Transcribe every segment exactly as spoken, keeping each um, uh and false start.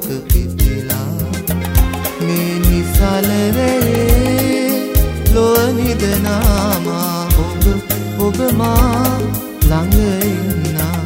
පිපිලා මේ නිසලරේ ලොව නිදනාමා ඔබ ඔබ මා ළඟ ඉන්නා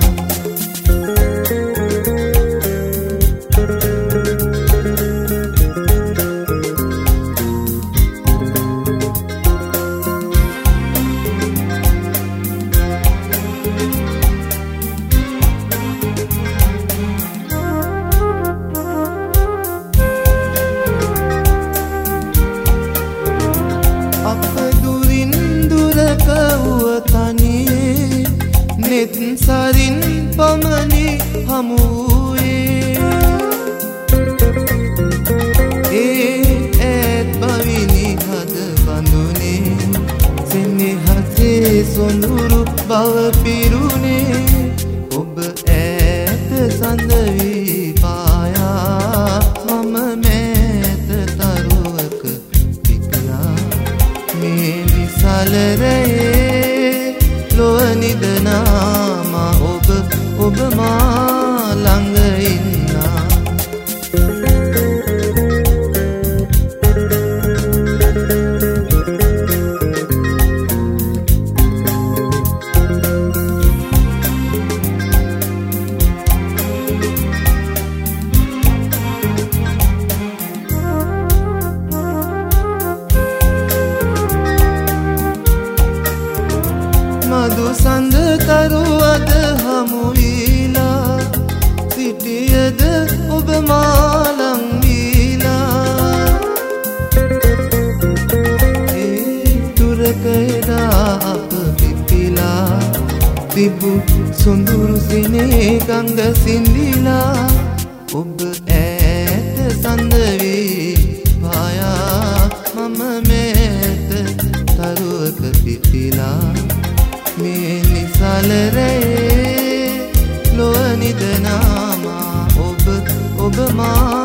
නෙත් සරින් පමණි හමුවේ ඒ ඈත් බවිනි හද බඳුනේ සෙනෙහසේ සොඳුරු බව පිරුණේ ඔබ ඈත සඳ වී පායා මම මෑත තරුවක පිපිලා මේ විසලරේ ලොව නිදනාමා ඔබ ඔබ මා ළඟ ඉන්නා මధు සඳ තරුවද හමුවීලා සිටියද ඔබ මාලං වීලා ඒ තුරක එදා අප පිපිලා තිබු සොඳුරු සිනේ ගංග සිඳිලා ඔබ ඈත සඳ වී පායා මම මෑත තරුවක පිපිලා මේ නිසලරේ ලොව නිදනාමා ඔබ ඔබ මා